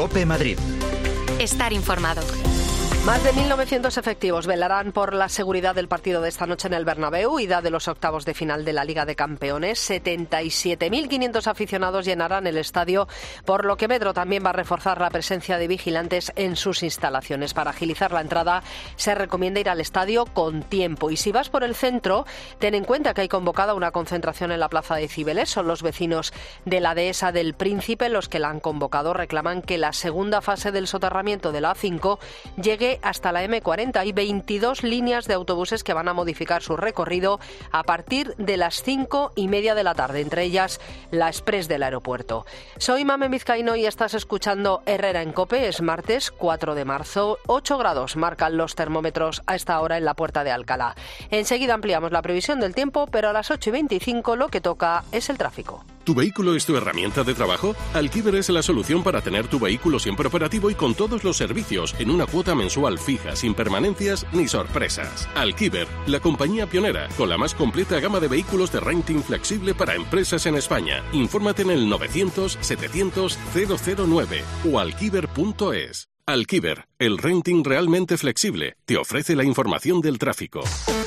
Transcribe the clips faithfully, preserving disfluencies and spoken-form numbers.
COPE Madrid. Estar informado. Más de mil novecientos efectivos velarán por la seguridad del partido de esta noche en el Bernabéu, ida de los octavos de final de la Liga de Campeones. setenta y siete mil quinientos aficionados llenarán el estadio, por lo que Metro también va a reforzar la presencia de vigilantes en sus instalaciones. Para agilizar la entrada se recomienda ir al estadio con tiempo. Y si vas por el centro, ten en cuenta que hay convocada una concentración en la Plaza de Cibeles. Son los vecinos de la Dehesa del Príncipe los que la han convocado. Reclaman que la segunda fase del soterramiento de la A cinco llegue hasta la eme cuarenta. Hay veintidós líneas de autobuses que van a modificar su recorrido a partir de las cinco y media de la tarde, entre ellas la Express del aeropuerto. Soy Mamen Vizcaíno y estás escuchando Herrera en COPE. Es martes cuatro de marzo, ocho grados marcan los termómetros a esta hora en la Puerta de Alcalá. Enseguida ampliamos la previsión del tiempo, pero a las ocho y veinticinco lo que toca es el tráfico. ¿Tu vehículo es tu herramienta de trabajo? Alquiver es la solución para tener tu vehículo siempre operativo y con todos los servicios en una cuota mensual fija, sin permanencias ni sorpresas. Alquiver, la compañía pionera con la más completa gama de vehículos de renting flexible para empresas en España. Infórmate en el novecientos setecientos cero cero nueve o alquiver punto es. Alquiver, el renting realmente flexible, te ofrece la información del tráfico.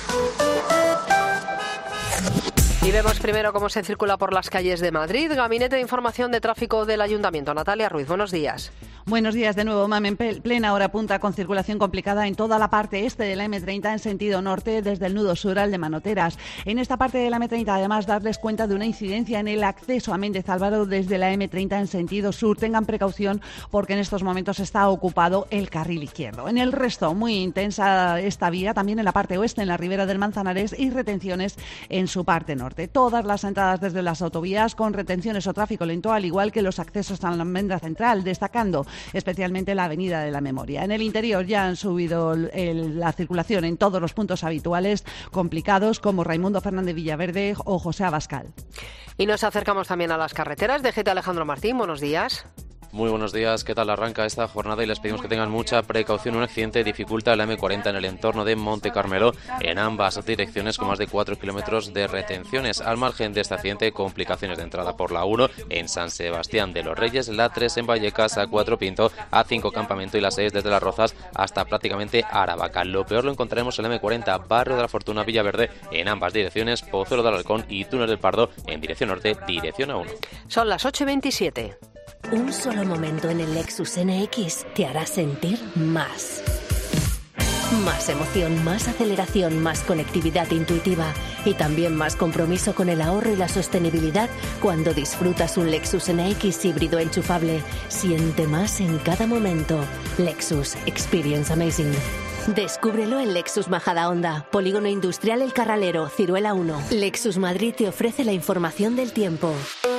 Y vemos primero cómo se circula por las calles de Madrid. Gabinete de Información de Tráfico del Ayuntamiento. Natalia Ruiz, buenos días. Buenos días de nuevo, Mamen. Plena hora punta con circulación complicada en toda la parte este de la eme treinta en sentido norte desde el nudo sur al de Manoteras. En esta parte de la eme treinta, además, darles cuenta de una incidencia en el acceso a Méndez Álvaro desde la eme treinta en sentido sur. Tengan precaución porque en estos momentos está ocupado el carril izquierdo. En el resto, muy intensa esta vía, también en la parte oeste, en la ribera del Manzanares, y retenciones en su parte norte. Todas las entradas desde las autovías con retenciones o tráfico lento, al igual que los accesos a la almendra central, destacando especialmente la Avenida de la Memoria. En el interior ya han subido el, la circulación en todos los puntos habituales complicados como Raimundo Fernández Villaverde o José Abascal. Y nos acercamos también a las carreteras. D G T Alejandro Martín, buenos días. Muy buenos días, ¿qué tal arranca esta jornada? Y les pedimos que tengan mucha precaución. Un accidente dificulta la eme cuarenta en el entorno de Monte Carmelo en ambas direcciones con más de cuatro kilómetros de retenciones. Al margen de este accidente, complicaciones de entrada por la uno en San Sebastián de los Reyes, la tres en Vallecas, a cuatro Pinto, a cinco Campamento y la seis desde Las Rozas hasta prácticamente Aravaca. Lo peor lo encontraremos en la eme cuarenta, Barrio de la Fortuna, Villaverde en ambas direcciones, Pozuelo de Alarcón y Túnel del Pardo en dirección norte, dirección A uno. Son las ocho y veintisiete. Un solo momento en el Lexus N X te hará sentir más. Más emoción, más aceleración, más conectividad intuitiva y también más compromiso con el ahorro y la sostenibilidad cuando disfrutas un Lexus N X híbrido enchufable. Siente más en cada momento. Lexus Experience Amazing. Descúbrelo en Lexus Majadahonda, Polígono Industrial El Carralero, Ciruela uno. Lexus Madrid te ofrece la información del tiempo.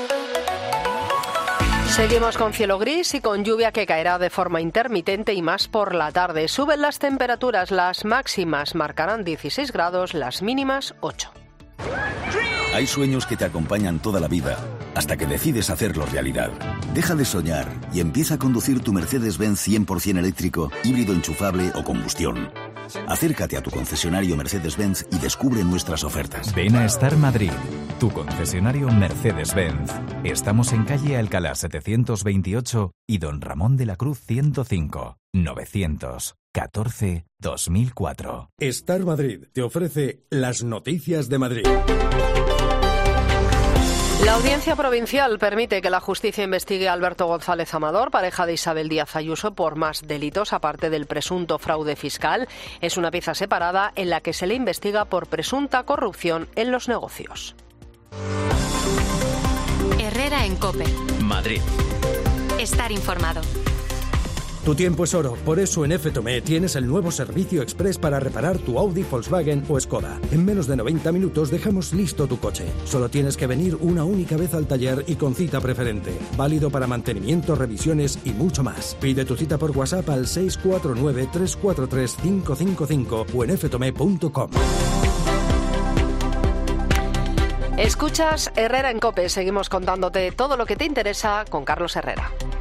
Seguimos con cielo gris y con lluvia que caerá de forma intermitente y más por la tarde. Suben las temperaturas, las máximas marcarán dieciséis grados, las mínimas ocho. Hay sueños que te acompañan toda la vida, hasta que decides hacerlos realidad. Deja de soñar y empieza a conducir tu Mercedes-Benz cien por ciento eléctrico, híbrido enchufable o combustión. Acércate a tu concesionario Mercedes-Benz y descubre nuestras ofertas. Ven a Star Madrid, tu concesionario Mercedes-Benz. Estamos en calle Alcalá setecientos veintiocho y Don Ramón de la Cruz ciento cinco, novecientos catorce dos mil cuatro. Star Madrid te ofrece las noticias de Madrid. La Audiencia Provincial permite que la justicia investigue a Alberto González Amador, pareja de Isabel Díaz Ayuso, por más delitos, aparte del presunto fraude fiscal. Es una pieza separada en la que se le investiga por presunta corrupción en los negocios. Herrera en COPE. Madrid. Estar informado. Tu tiempo es oro, por eso en F Tomé tienes el nuevo servicio express para reparar tu Audi, Volkswagen o Skoda. En menos de noventa minutos dejamos listo tu coche. Solo tienes que venir una única vez al taller y con cita preferente. Válido para mantenimiento, revisiones y mucho más. Pide tu cita por WhatsApp al seis cuatro nueve, tres cuatro tres, cinco cinco cinco o en f tomé punto com. Escuchas Herrera en COPE. Seguimos contándote todo lo que te interesa con Carlos Herrera.